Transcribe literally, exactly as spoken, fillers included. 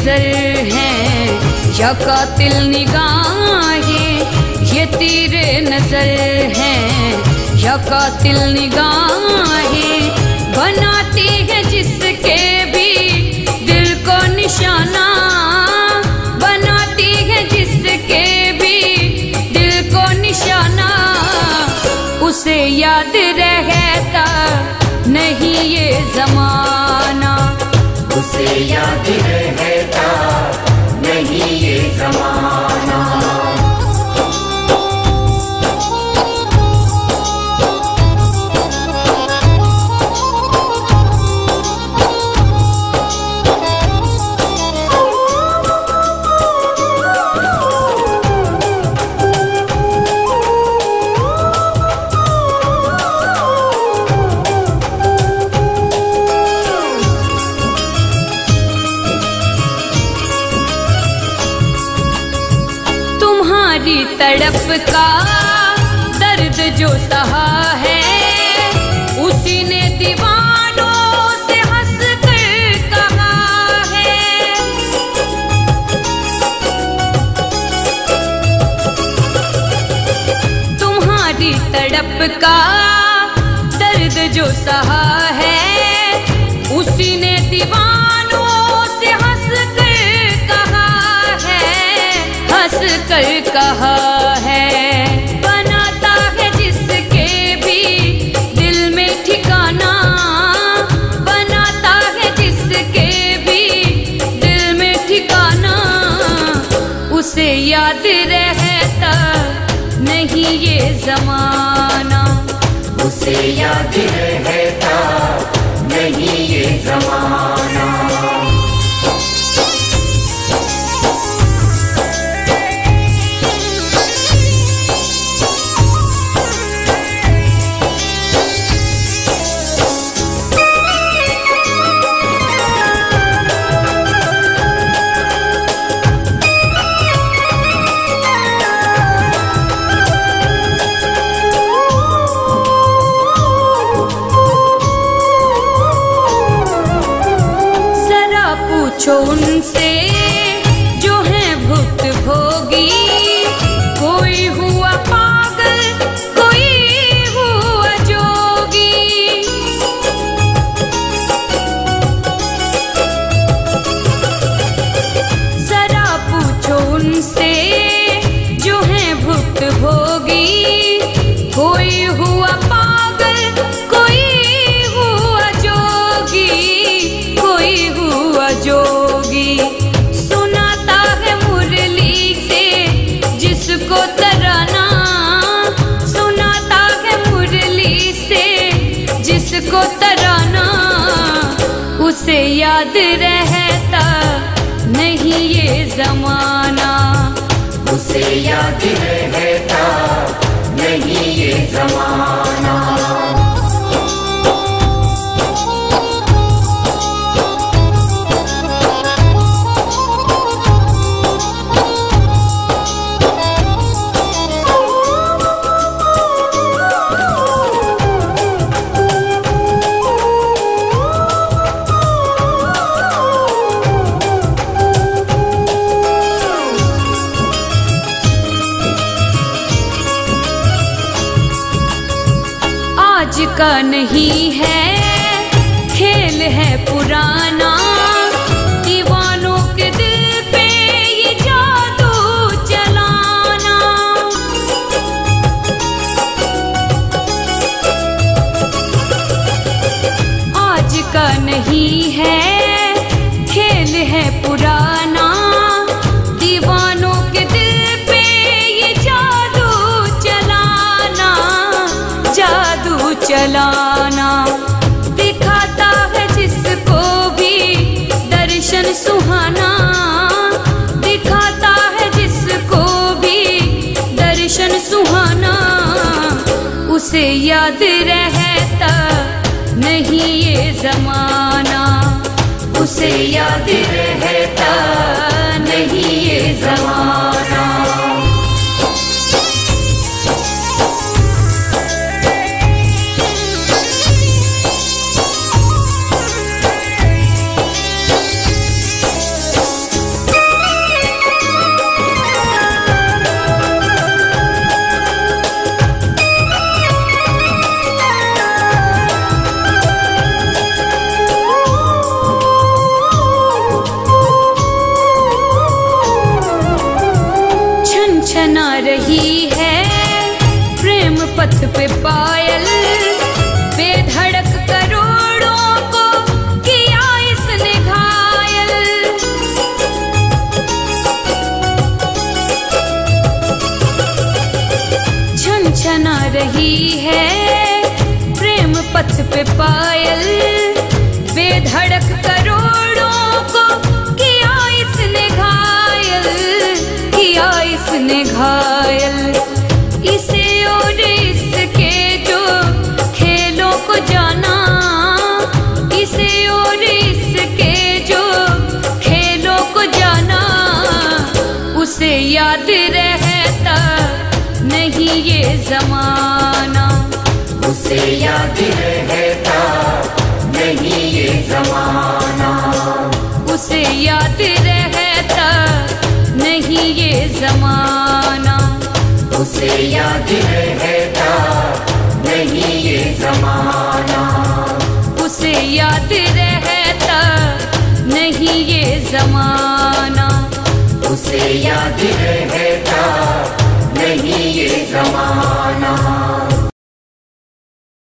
नजर हैं या कातिल निगाहें, ये तेरे नजर हैं या कातिल निगाहें, बनाती है जिसके भी दिल को निशाना, बनाती है जिसके भी दिल को निशाना, उसे याद रहता नहीं ये ज़माना, उसे याद रहता नहीं ये ज़माना। तड़प का दर्द जो सहा है, उसी ने दीवानों से हंस कर कहा है। तुम्हारी तड़प का दर्द जो सहा है, उसी ने दीवानों से हंस कर कहा है, हंस कर कहा है। बनाता है जिसके भी दिल में ठिकाना, बनाता है जिसके भी दिल में ठिकाना, उसे याद रहता नहीं ये ज़माना, उसे याद रहता नहीं ये ज़माना। पूछो उनसे जो है भुक्त भोगी, कोई हुआ पागल कोई हुआ जोगी। जरा पूछो उनसे जो है भुक्त भोगी, कोई हुआ पागल कोई हुआ जोगी, कोई हुआ जोगी। सुनाता है मुरली से जिसको तराना, सुनाता है मुरली से जिसको तराना, उसे याद रहता नहीं ये ज़माना, उसे याद रहता नहीं ये ज़माना। आज का नहीं है खेल है पुराना, दीवानों के दिल पे ये जादू चलाना। आज का नहीं है खेल है पुराना, दीवानों के दिल पे ये जादू चलाना, जादू चलाना। दिखाता है जिसको भी दर्शन सुहाना, दिखाता है जिसको भी दर्शन सुहाना, उसे याद रहता नहीं ये ज़माना, उसे याद रहता नहीं ये ज़माना। पे पायल, बेधड़क करोड़ों को किया इसने घायल, किया इसने घायल। इसे और इसके जो खेलों को जाना, इसे और इसके जो खेलों को जाना, उसे याद रहता नहीं ये जमाना, उसे याद रहता नहीं ये जमाना, उसे याद रहता नहीं ये जमाना, उसे याद रहता नहीं ये जमाना, उसे याद रहता नहीं ये जमाना, उसे याद रहता नहीं ये जमाना।